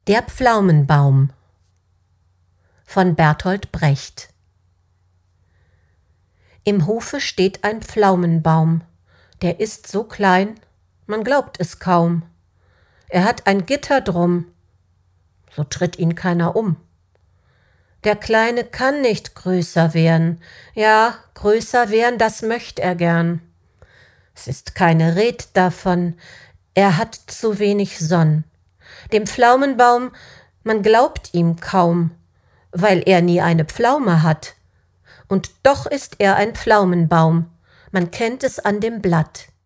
Der Pflaumenbaum von Bertolt Brecht. Im Hofe steht ein Pflaumenbaum, der ist so klein, man glaubt es kaum. Er hat ein Gitter drum, so tritt ihn keiner um. Der Kleine kann nicht größer werden, ja, größer werden, das möcht er gern. Es ist keine Red davon, er hat zu wenig Sonn. Dem Pflaumenbaum, man glaubt ihm kaum, weil er nie eine Pflaume hat. Und doch ist er ein Pflaumenbaum, man kennt es an dem Blatt.